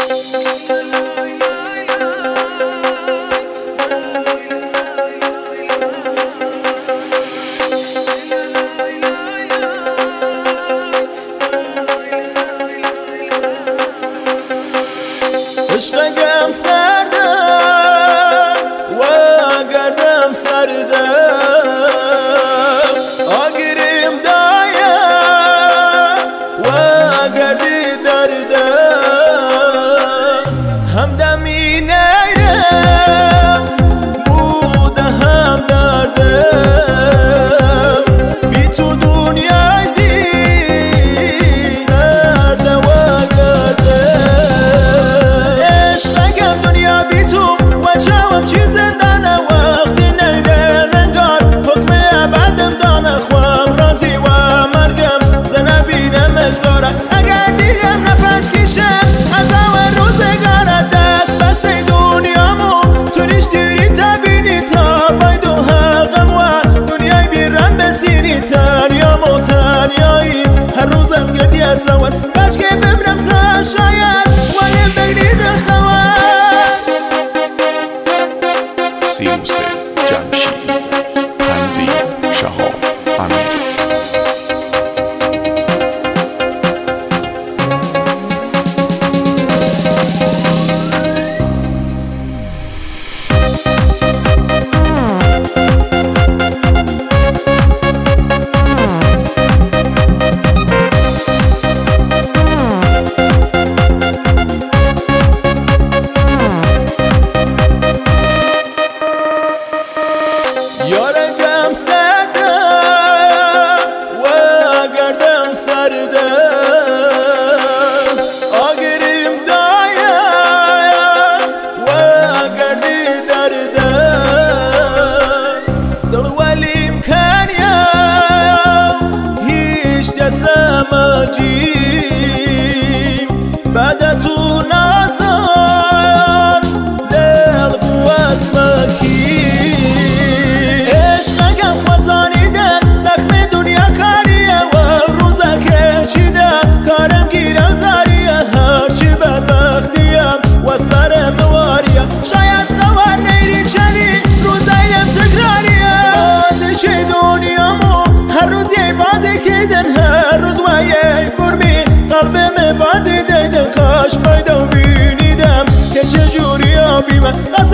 عشقم سرده و گردم سرده آگیریم دایه و گردی درده همدمی نیرم بوده هم درده بی تو دنیای دی سرده و گرده عشقم دنیا بی تو و جواب چی زندانه وقتی نیده ننگار حکم ابدم دانه خوام رازی و مرگم زنبینه مجباره اگر دیرم نفس کشم از اول روزگاره دست بسته دنیامو تو نیش دیری تبینی تا باید و حقم و دنیای بیرم بسینی تنیام و تنیایی هر روزم گردی از سوار باش که ببرم تا شاید ولی بگرید خواه سیروس جمشیدی تنظیم شهاب امیر یارگم سرده و گردم سرده آگیریم دایه و گردی درده دل ولیم کنیم هیچ دستم اجیم بعد تو نازدار دل بو اسمکی عشقم خزانیده زخم دنیا کاریه و روزه کشیده کارم گیرم زاریه هرچی بدبختیم و سرم نواریه شاید خوار نیری چنی روزایم تکراریه بازش دنیامو هر روز یه بازی کدن هر روز و یه برمی قلبم بازی دیدن کاش پیدا بینیدم که چجوری آبیمه